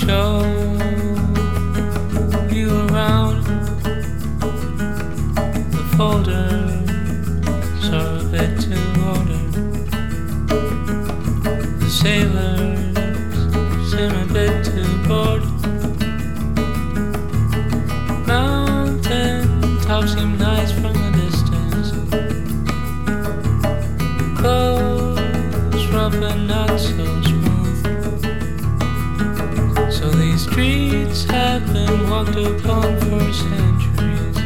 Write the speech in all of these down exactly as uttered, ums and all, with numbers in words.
show you around. The folders are a bit too ordered. The sailors seem a bit too bored. Mountain tops seem nice from a distance. Clothes rough and not so smooth. So these streets have been walked upon for centuries.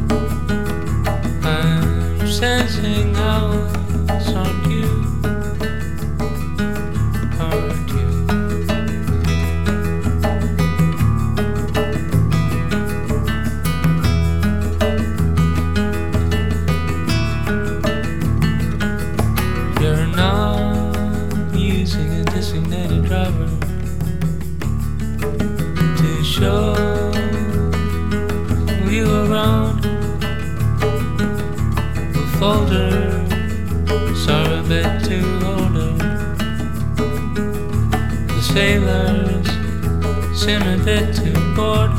I'm sensing ours, aren't you? Aren't you? You're not using a designated driver to show you around. The folders are a bit too older. The sailors seem a bit too bored.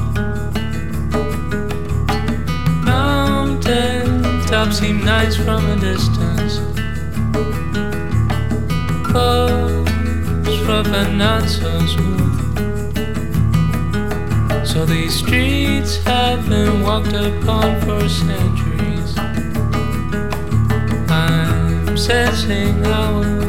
Mountain tops seem nice from a distance. Clothes rough and not so smooth. So these streets have been walked upon for centuries. I'm sensing our